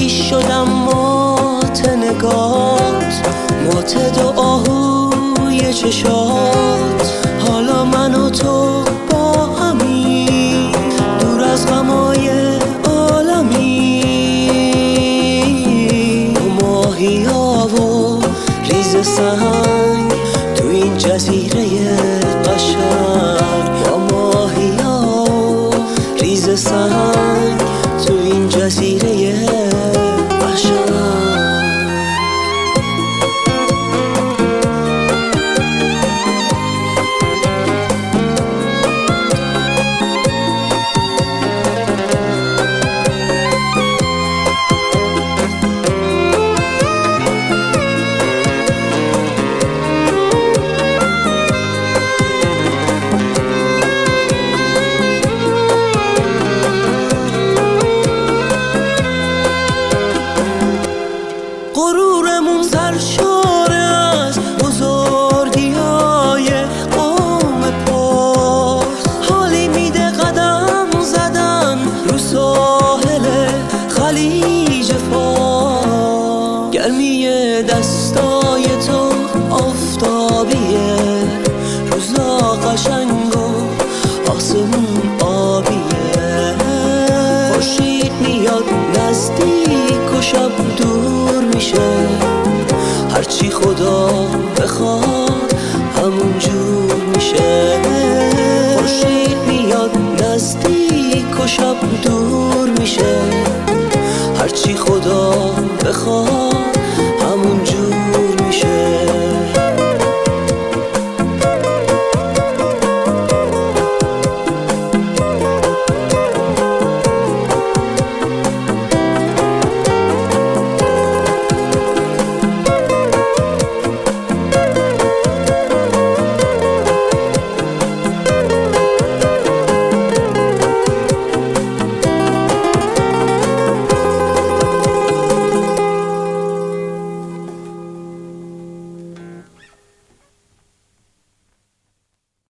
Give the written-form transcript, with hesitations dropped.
وقتی شدم مات نگات، مات دو آهوی چشات. حالا من و تو با همی دور از غمای عالمی. و ماهی ها و ریز سنگ تو این جزیره قشنگ. با ماهی ها و ریز سنگ تو این جزیره قشنگ. غرورمون سرشاره از بزرگی های قوم پرس. حالی میده قدم زدن رو ساحل خلیج فارس. گرمی دستای تو آفتابیه، روزا قشنگ و آسمون آبیه. خورشید میاد نزدیک و شب دور میشه، هرچی خدا بخواد همون جور میشه. خورشید میاد نزدیک و شب دور میشه، هرچی خدا بخواد